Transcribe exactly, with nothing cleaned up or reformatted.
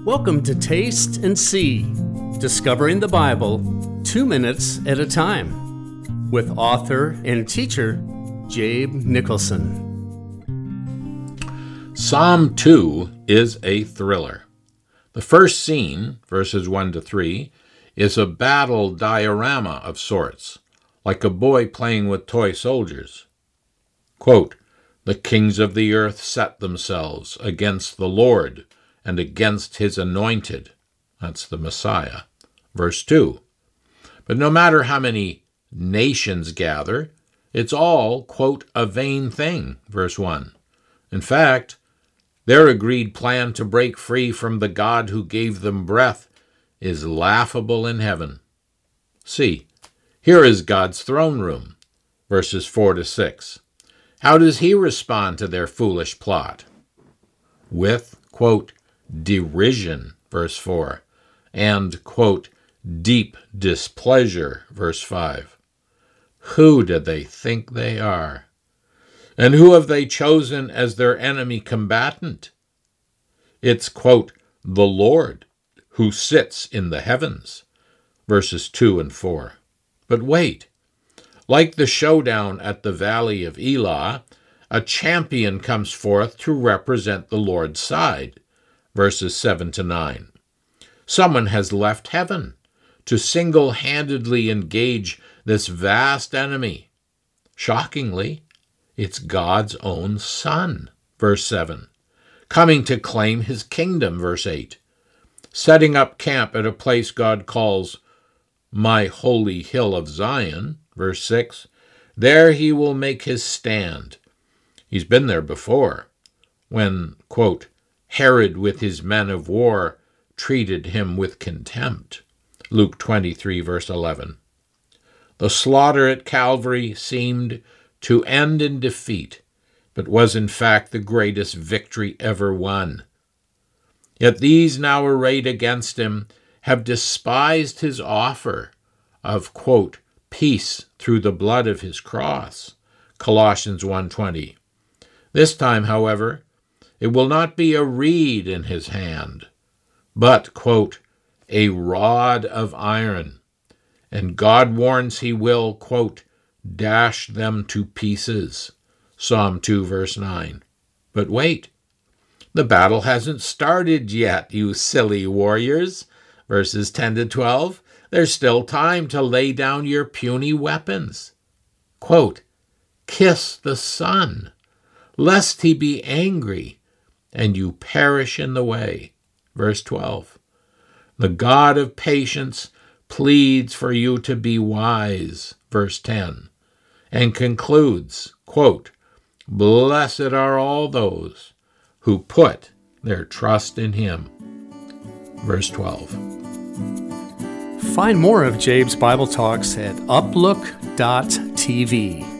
Welcome to Taste and See, discovering the Bible two minutes at a time, with author and teacher Jabe Nicholson. Psalm two is a thriller. The first scene, verses one to three, is a battle diorama of sorts, like a boy playing with toy soldiers. Quote, "The kings of the earth set themselves against the Lord and against his anointed." That's the Messiah. Verse two. But no matter how many nations gather, it's all, quote, a vain thing, verse one. In fact, their agreed plan to break free from the God who gave them breath is laughable in heaven. See, here is God's throne room, verses four to six. How does he respond to their foolish plot? With, quote, derision, verse four, and, quote, deep displeasure, verse five. Who do they think they are? And who have they chosen as their enemy combatant? It's, quote, the Lord who sits in the heavens, verses two and four. But wait, like the showdown at the Valley of Elah, a champion comes forth to represent the Lord's side, verses seven to nine. Someone has left heaven to single-handedly engage this vast enemy. Shockingly, it's God's own Son, verse seven, coming to claim his kingdom, verse eight, setting up camp at a place God calls my holy hill of Zion, verse six. There he will make his stand. He's been there before, when, quote, Herod with his men of war treated him with contempt, Luke twenty-three, verse eleven. The slaughter at Calvary seemed to end in defeat, but was in fact the greatest victory ever won. Yet these now arrayed against him have despised his offer of, quote, peace through the blood of his cross, Colossians one twenty. This time, however, it will not be a reed in his hand, but, quote, a rod of iron, and God warns he will, quote, dash them to pieces, Psalm two, verse nine. But wait, the battle hasn't started yet, you silly warriors, verses ten to twelve. There's still time to lay down your puny weapons. Quote, kiss the Son, lest he be angry and you perish in the way. Verse twelve. The God of patience pleads for you to be wise. Verse ten. And concludes, quote, blessed are all those who put their trust in him. Verse twelve. Find more of Jabe's Bible Talks at uplook dot t v.